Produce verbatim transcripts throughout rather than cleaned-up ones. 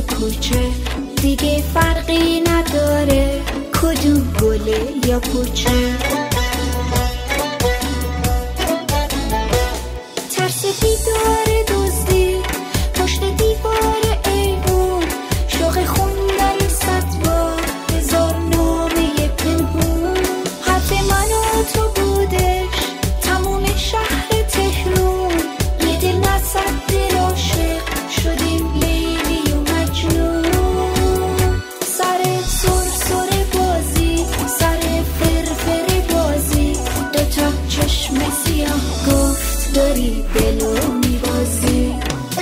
کوچه دیگه فرقی نداره کدوم گله یا پوچه. ترس دیدار دزدی پشت دیوار ایوون، شوق خوندن صد بار هزار نامه پنهون، حرف من و تو بودش تموم شهر تهرون، یه دل نصد دل عاشق شدیم لیلی و مجنون. سر سر سر بازی سر فرفر بازی دوتا چشم سیاه گفت داری دلو میبازی.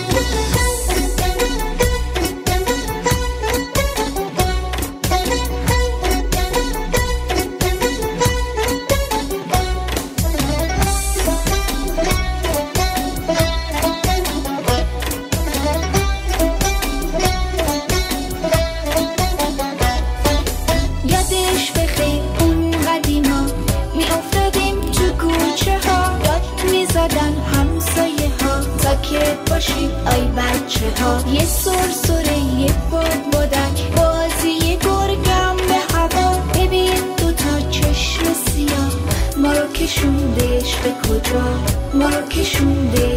یادش بخیر اون قدیما می افتادیم تو کوچه ها، داد می زدن همسایه ها ساکت باشید آی بچه ها، یه سرسره یه باد بادک بازی گرگم به هوا، ببین دوتا چشم سیاه ما رو کشوندش به کجا، ما رو کشوندش